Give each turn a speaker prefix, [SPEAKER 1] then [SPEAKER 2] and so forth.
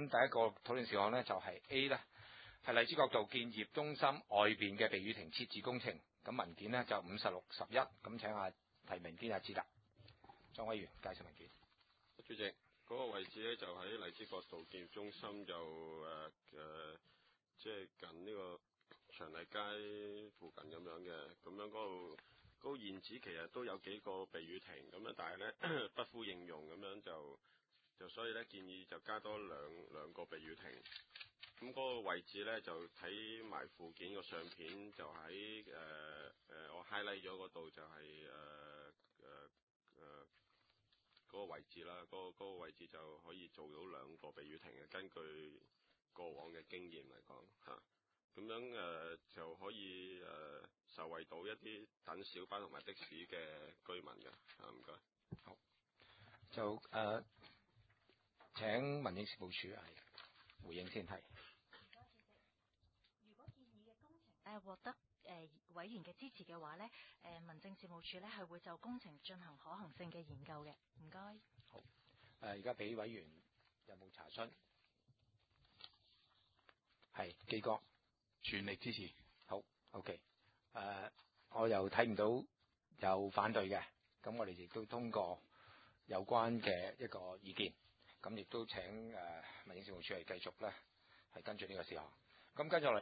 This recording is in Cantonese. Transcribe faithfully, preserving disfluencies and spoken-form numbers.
[SPEAKER 1] 第一個討論事項呢，就係 A 呢，係荔枝角道建業中心外邊嘅避雨亭設置工程。咁文件呢，就五十六十一。咁請下提名編阿志達莊委員介紹文件。
[SPEAKER 2] 主席，嗰、那個位置咧就喺荔枝角道建業中心，就誒誒，即係近呢個長荔街附近咁樣嘅。咁樣嗰度嗰個現址其實都有幾個避雨亭咁樣，但係咧不敷應用咁樣就就所以咧建議就加多兩兩個避雨亭。咁嗰個位置咧就睇埋附件個相片，就喺誒誒我 highlight 咗嗰度就係誒誒誒。呃呃嗰個位置啦，嗰、嗰個嗰個位置就可以做到兩個避雨亭嘅。根據過往嘅經驗嚟講，嚇、啊、咁樣誒、呃、就可以誒、呃、受惠到一啲等小巴同埋的士嘅居民嘅嚇。唔、啊、該。
[SPEAKER 1] 好，就誒、呃、請民政事務處係回應先係。
[SPEAKER 3] 唔該，主席。如果建議嘅工程誒獲得誒、呃、委員嘅支持嘅話咧，誒、呃、民政事務處咧係會就工程進行可行性嘅研究嘅。唔該。
[SPEAKER 1] 好，誒而家俾委員有冇查詢？係基哥，
[SPEAKER 4] 全力支持。
[SPEAKER 1] 好 ，OK。誒、呃，我又睇唔到有反對嘅，咁我哋亦都通過有關嘅一個意見，咁亦都請誒、呃、民政事務處係繼續咧係跟住呢個事項。咁跟住落嚟。